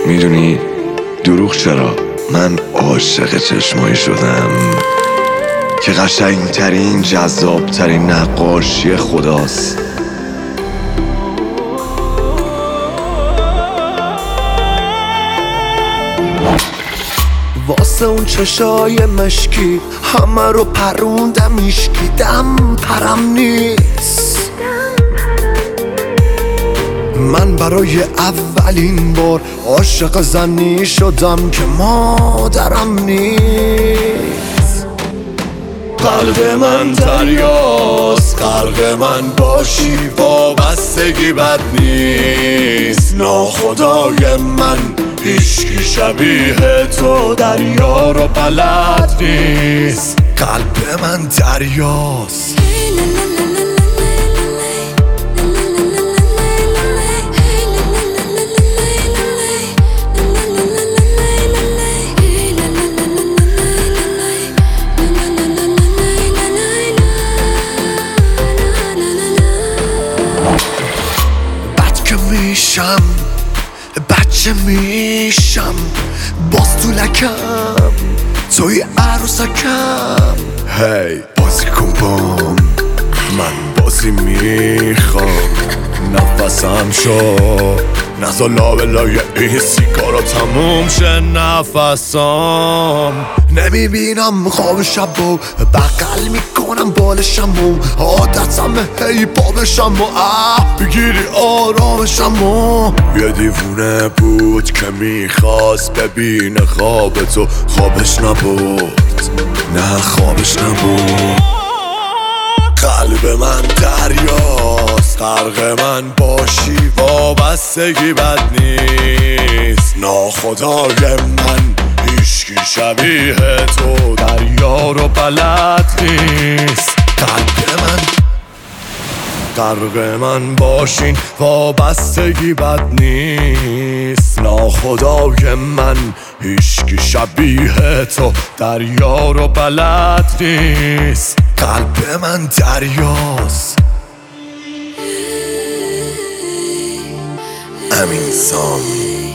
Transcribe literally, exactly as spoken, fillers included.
میدونی دروغ چرا؟ من عاشق چشمایی شدم که قشنگترین جذابترین نقاشی خداست. واسه اون چشای مشکی همه رو پروندم میشکی دم پرم نیست. من برای اولین بار عاشق زنی شدم که مادرم نیست. قلب من دریاست، غرق من باشی وابستگی بد نیست. ناخدای من هیچکی شبیه تو دریا رو بلد نیست. قلب من دریاست. بد که میشم بچه میشم باز تو لکم توی عروسکم. هی بازی کن بام، من بازی میخوام. نفسم شو نزا لابلای این سیگارا تموم شه نفسم. نمیبینم خواب شب و بغل میکنم بالشم و عادتم هی بابشم و اه بگیری آرامشم و یه دیوونه بود که میخواست ببینه خواب تو، خوابش نبود، نه خوابش نبود. قلب من دریاست، غرق من باشی وابستگی بد نیست. ناخدای من هیچکی شبیه تو دریا رو بلد نیست. قلب من غرق من باشین وابستگی بد نیست. ناخدای من هیچکی شبیه تو دریا رو بلد نیست. قلب من دریاست. امین سام.